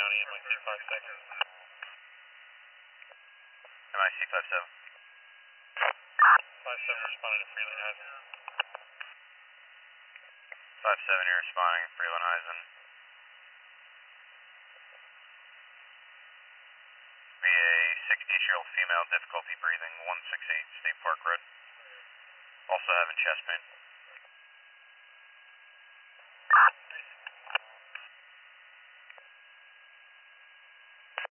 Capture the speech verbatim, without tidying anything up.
County, M I C five seven. M I C five seven. five seven responding to Freelandheisen. five seven, you're responding to Freelandheisen. Be a sixty-ish-year-old female, difficulty breathing, one six eight State Park Road. Also having chest pain.